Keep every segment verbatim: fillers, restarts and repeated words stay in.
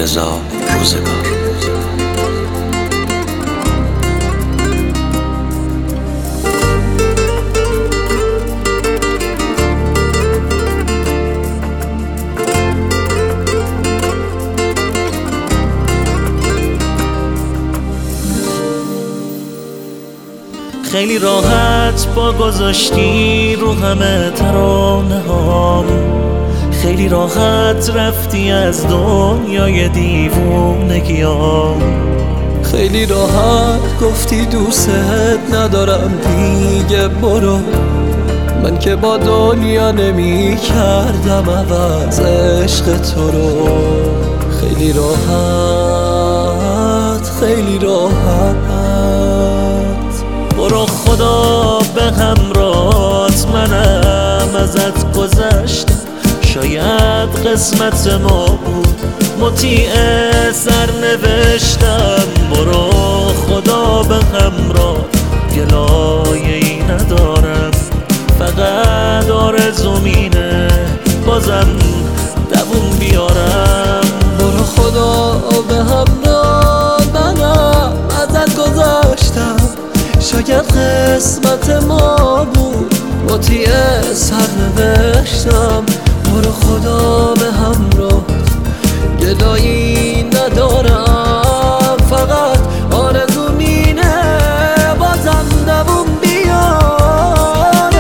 انتظار روزگار. خیلی راحت با گذاشتی رو همه ترانه هام، خیلی راحت رفتی از دنیای دیوونگیام. خیلی راحت گفتی دوست ندارم دیگه برو، من که با دنیا نمی کردم عوض عشق تو رو. خیلی راحت خیلی راحت برو خدا به همراهت، منم ازت گذشتم، شاید قسمت ما بود مطیع سرنوشتم. برو خدا به همراه، گلایه‌ای ندارم، فقط آرزوم اینه بازم دووم بیارم. برو خدا به همراه، منم ازت گذشتم، شاید قسمت ما بود مطیع سرنوشتم. برو خدا به همراه، گلایی ندارم، فقط آرزوم اینه بازم دووم بیارم.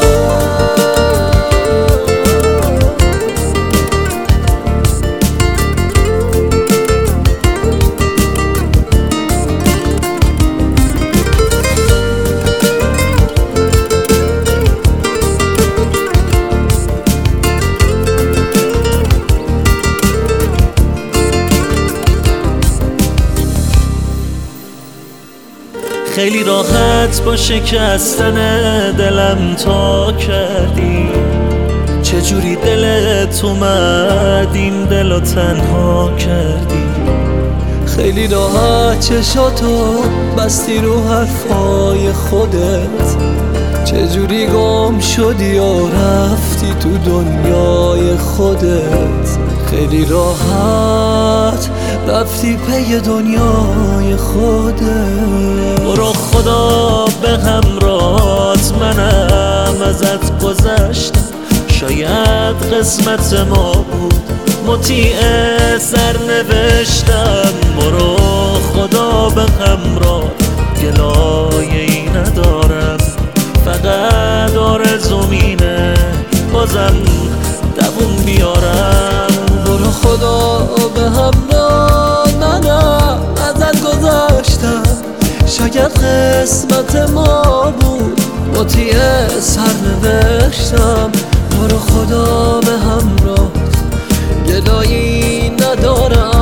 خیلی راحت با شکستن دلم تا کردی، چجوری دلت اومد این دلو تنها کردی. خیلی راحت چشاتو بستی رو حرفای خودت، چجوری گم شدی و رفتی تو دنیای خودت. خیلی راحت رفتی پی دنیای خودت. برو خدا به همراهت، منم ازت گذشتم، شاید قسمت ما بود مطیع سرنوشتم. برو خدا به همراه، گلایه‌ای ندارم، فقط آرزوم اینه بازم دووم بیارم. برو خدا به همراه، منم ازت گذشتم، شاید قسمت ما بود مطیع سرنوشتم. برو خدا به همراه، گلایی ندارم،